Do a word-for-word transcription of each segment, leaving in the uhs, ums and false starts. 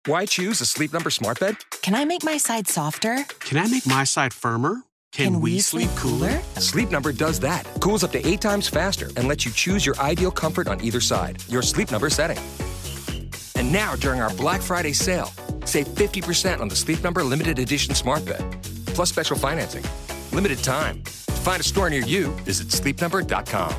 Why choose a Sleep Number smart bed? Can I make my side softer? Can I make my side firmer? Can, Can we, we sleep cooler? Sleep Number does that. Cools up to eight times faster and lets you choose your ideal comfort on either side. Your Sleep Number setting. And now, during our Black Friday sale, save fifty percent on the Sleep Number limited edition smart bed. Plus special financing. Limited time. To find a store near you, visit sleep number dot com.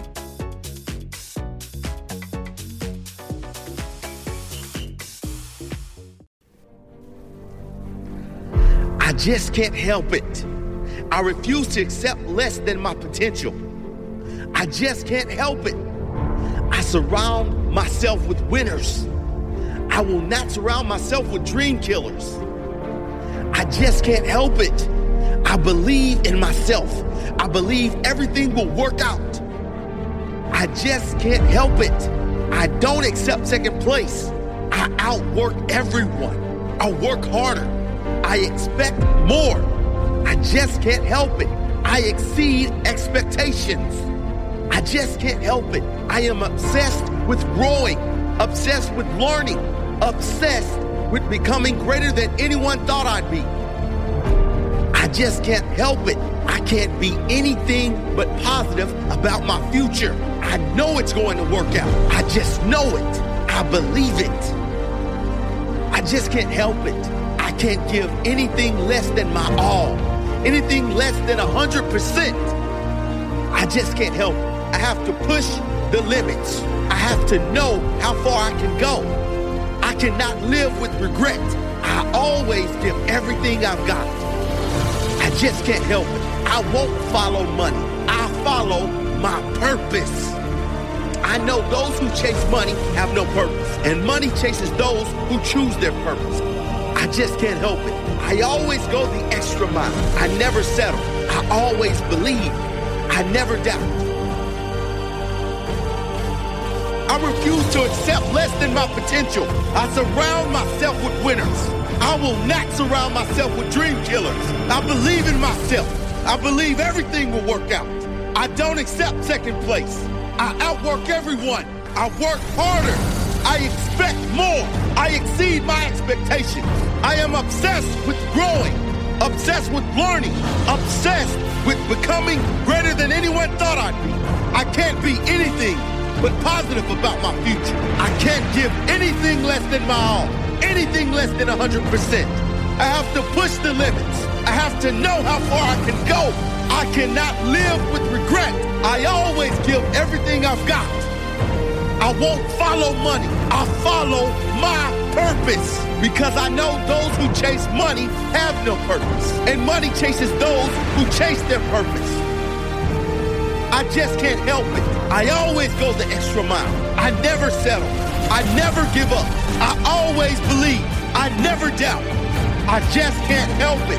I just can't help it. I refuse to accept less than my potential. I just can't help it. I surround myself with winners. I will not surround myself with dream killers. I just can't help it. I believe in myself. I believe everything will work out. I just can't help it. I don't accept second place. I outwork everyone. I work harder. I expect more. I just can't help it. I exceed expectations. I just can't help it. I am obsessed with growing, obsessed with learning, obsessed with becoming greater than anyone thought I'd be. I just can't help it. I can't be anything but positive about my future. I know it's going to work out. I just know it. I believe it. I just can't help it. I can't give anything less than my all. Anything less than one hundred percent. I just can't help it. I have to push the limits. I have to know how far I can go. I cannot live with regret. I always give everything I've got. I just can't help it. I won't follow money. I follow my purpose. I know those who chase money have no purpose, and money chases those who choose their purpose. I just can't help it. I always go the extra mile. I never settle. I always believe. I never doubt. I refuse to accept less than my potential. I surround myself with winners. I will not surround myself with dream killers. I believe in myself. I believe everything will work out. I don't accept second place. I outwork everyone. I work harder. I expect more. I exceed my expectations. I am obsessed with growing, obsessed with learning, obsessed with becoming greater than anyone thought I'd be. I can't be anything but positive about my future. I can't give anything less than my all, anything less than one hundred percent. I have to push the limits. I have to know how far I can go. I cannot live with regret. I always give everything I've got. I won't follow money. I follow my purpose, because I know those who chase money have no purpose, and money chases those who chase their purpose. I just can't help it. I always go the extra mile. I never settle. I never give up. I always believe. I never doubt. I just can't help it.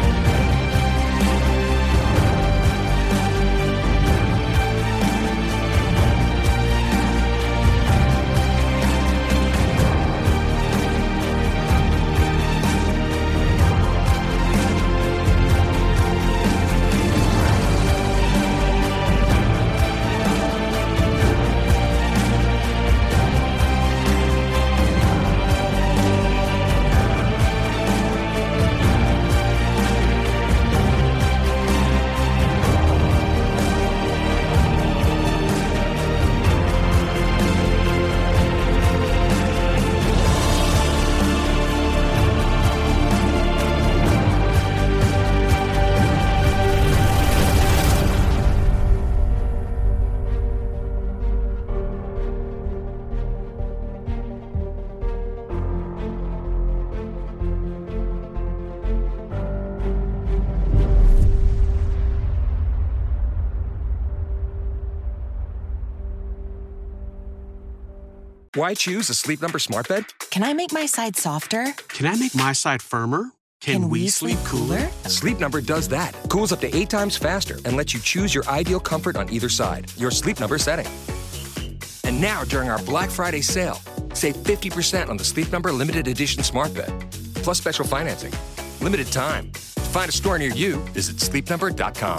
Why choose a Sleep Number smart bed? Can I make my side softer? Can I make my side firmer? Can, Can we, we sleep sleep cooler? cooler? Sleep Number does that. Cools up to eight times faster and lets you choose your ideal comfort on either side. Your Sleep Number setting. And now, during our Black Friday sale, save fifty percent on the Sleep Number limited edition smart bed. Plus special financing. Limited time. To find a store near you, visit sleep number dot com.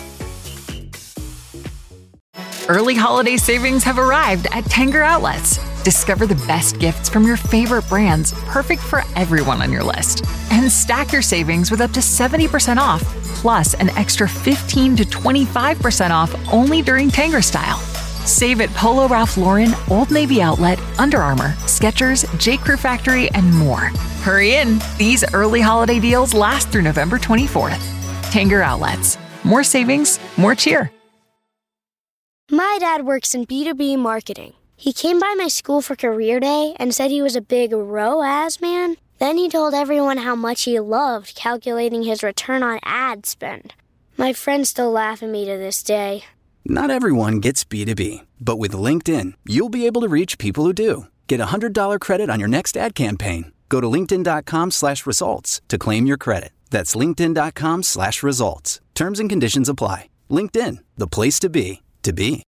Early holiday savings have arrived at Tanger Outlets. Discover the best gifts from your favorite brands, perfect for everyone on your list. And stack your savings with up to seventy percent off, plus an extra fifteen to twenty-five percent off only during Tanger Style. Save at Polo Ralph Lauren, Old Navy Outlet, Under Armour, Skechers, J. Crew Factory, and more. Hurry in. These early holiday deals last through November twenty-fourth. Tanger Outlets. More savings, more cheer. My dad works in B two B marketing. He came by my school for career day and said he was a big R O A S man. Then he told everyone how much he loved calculating his return on ad spend. My friends still laugh at me to this day. Not everyone gets B two B, but with LinkedIn, you'll be able to reach people who do. Get a one hundred dollars credit on your next ad campaign. Go to linkedin.com slash results to claim your credit. That's linkedin.com slash results. Terms and conditions apply. LinkedIn, the place to be, to be.